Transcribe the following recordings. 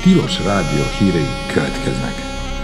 Tilos Rádió hírei következnek.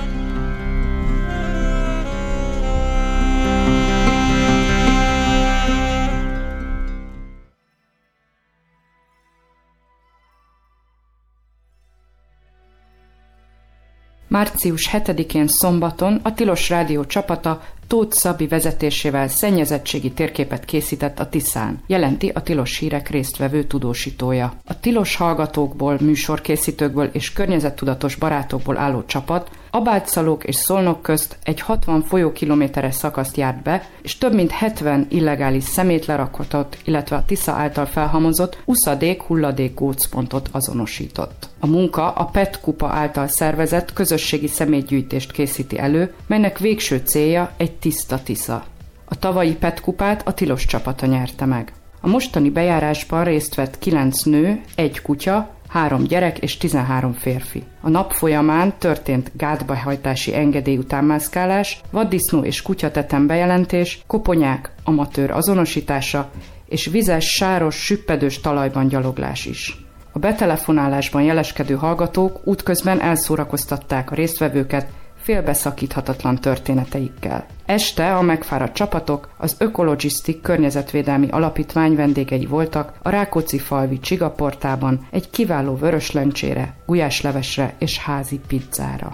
Március 7-én szombaton a Tilos Rádió csapata Tóth Szabi vezetésével szennyezettségi térképet készített a Tiszán, jelenti a Tilos Hírek résztvevő tudósítója. A tilos hallgatókból, műsorkészítőkből és környezettudatos barátokból álló csapat Abátszalók és Szolnok közt egy 60 folyókilométeres szakaszt járt be, és több mint 70 illegális szemétlerakotot, illetve a Tisza által felhamozott uszadék-hulladék gócpontot azonosított. A munka a PET kupa által szervezett közösségi szemétgyűjtést készíti elő, melynek végső célja egy tiszta Tisza. A tavalyi PET kupát a Tilos csapata nyerte meg. A mostani bejárásban részt vett 9 nő, 1 kutya, 3 gyerek és 13 férfi. A nap folyamán történt gátbehajtási engedély utánmászkálás, vaddisznó és kutyatetem bejelentés, koponyák, amatőr azonosítása és vizes, sáros, süppedős talajban gyaloglás is. A betelefonálásban jeleskedő hallgatók útközben elszórakoztatták a résztvevőket félbeszakíthatatlan történeteikkel. Este a megfáradt csapatok az Ökologisztik környezetvédelmi alapítvány vendégei voltak a Rákóczifalvi Csigaportában egy kiváló vöröslencsére, gulyáslevesre és házi pizzára.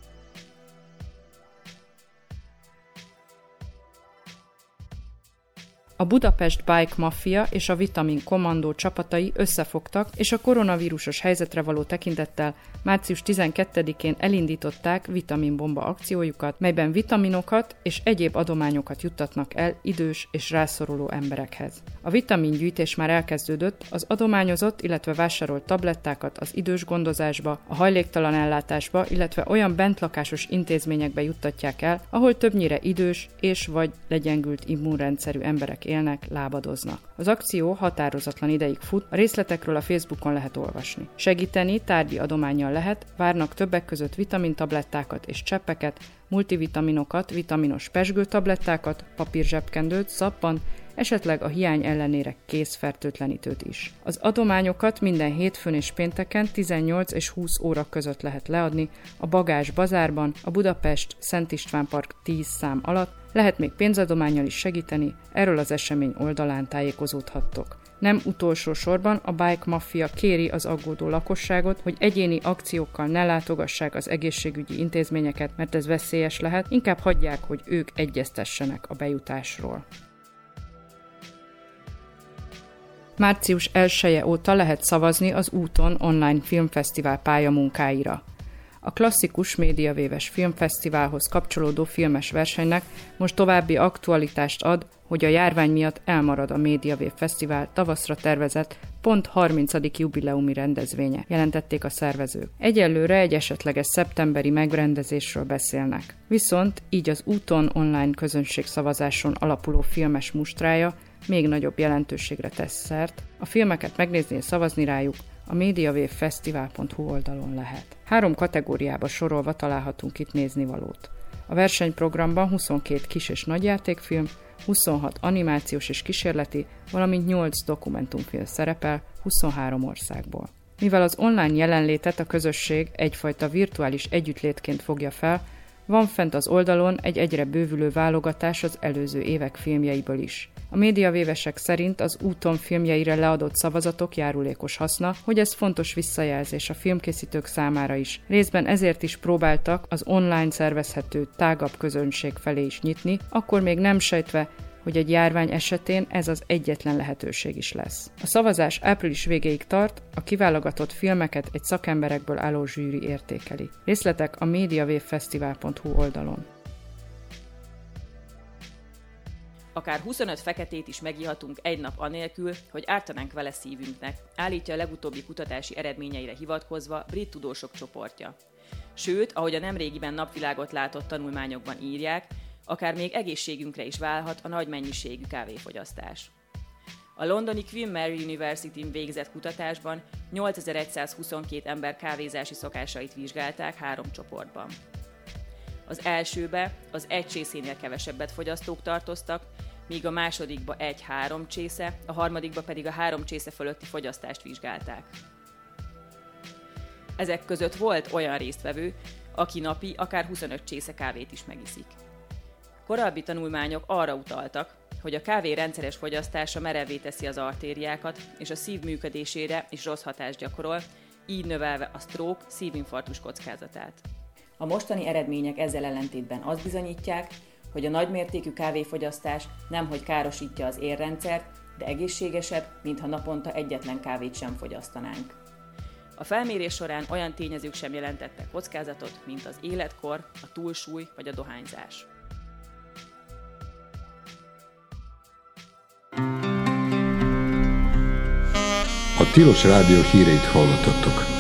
A Budapest Bike Mafia és a Vitamin Kommandó csapatai összefogtak, és a koronavírusos helyzetre való tekintettel március 12-én elindították vitaminbomba akciójukat, melyben vitaminokat és egyéb adományokat juttatnak el idős és rászoruló emberekhez. A vitamingyűjtés már elkezdődött, az adományozott, illetve vásárolt tablettákat az idős gondozásba, a hajléktalan ellátásba, illetve olyan bentlakásos intézményekbe juttatják el, ahol többnyire idős és vagy legyengült immunrendszerű emberek élnek, lábadoznak. Az akció határozatlan ideig fut, a részletekről a Facebookon lehet olvasni. Segíteni tárgyi adománnyal lehet, várnak többek között vitamintablettákat és cseppeket, multivitaminokat, vitaminos pezsgőtablettákat, papírzsebkendőt, szappan, esetleg a hiány ellenére kézfertőtlenítőt is. Az adományokat minden hétfőn és pénteken 18 és 20 óra között lehet leadni a Bagázs bazárban, a Budapest Szent István Park 10 szám alatt, lehet még pénzadománnyal is segíteni, erről az esemény oldalán tájékozódhattok. Nem utolsó sorban a Bike Mafia kéri az aggódó lakosságot, hogy egyéni akciókkal ne látogassák az egészségügyi intézményeket, mert ez veszélyes lehet, inkább hagyják, hogy ők egyeztessenek a bejutásról. Március 1-e óta lehet szavazni az Úton online filmfesztivál pályamunkáira. A klasszikus médiavéves filmfesztiválhoz kapcsolódó filmes versenynek most további aktualitást ad, hogy a járvány miatt elmarad a Médiavév Fesztivál tavaszra tervezett pont 30. jubileumi rendezvénye, jelentették a szervezők. Egyelőre egy esetleges szeptemberi megrendezésről beszélnek. Viszont így az Úton online közönségszavazáson alapuló filmes mustrája még nagyobb jelentőségre tesz szert. A filmeket megnézni és szavazni rájuk a mediavévfesztivál.hu oldalon lehet. 3 kategóriába sorolva találhatunk itt néznivalót. A versenyprogramban 22 kis- és nagyjátékfilm, 26 animációs és kísérleti, valamint 8 dokumentumfilm szerepel 23 országból. Mivel az online jelenlétet a közösség egyfajta virtuális együttlétként fogja fel, van fent az oldalon egy egyre bővülő válogatás az előző évek filmjeiből is. A médiavévesek szerint az Úton filmjeire leadott szavazatok járulékos haszna, hogy ez fontos visszajelzés a filmkészítők számára is. Részben ezért is próbáltak az online szervezhető tágabb közönség felé is nyitni, akkor még nem sejtve, hogy egy járvány esetén ez az egyetlen lehetőség is lesz. A szavazás április végéig tart, a kiválogatott filmeket egy szakemberekből álló zsűri értékeli. Részletek a mediavévfesztivál.hu oldalon. Akár 25 feketét is megihatunk egy nap anélkül, hogy ártanánk vele szívünknek, állítja a legutóbbi kutatási eredményeire hivatkozva brit tudósok csoportja. Sőt, ahogy a nemrégiben napvilágot látott tanulmányokban írják, akár még egészségünkre is válhat a nagy mennyiségű kávéfogyasztás. A londoni Queen Mary University-n végzett kutatásban 8122 ember kávézási szokásait vizsgálták 3 csoportban. Az elsőbe az 1 csészénél kevesebbet fogyasztók tartoztak, míg a másodikba 1-3 csésze, a harmadikba pedig a 3 csésze fölötti fogyasztást vizsgálták. Ezek között volt olyan résztvevő, aki napi akár 25 csésze kávét is megiszik. Korábbi tanulmányok arra utaltak, hogy a kávé rendszeres fogyasztása merevvé teszi az artériákat, és a szív működésére is rossz hatást gyakorol, így növelve a stroke, szívinfarktus kockázatát. A mostani eredmények ezzel ellentétben azt bizonyítják, hogy a nagymértékű kávéfogyasztás nemhogy károsítja az érrendszert, de egészségesebb, mintha naponta egyetlen kávét sem fogyasztanánk. A felmérés során olyan tényezők sem jelentettek kockázatot, mint az életkor, a túlsúly vagy a dohányzás. A Tilos Rádió híreit hallottatok.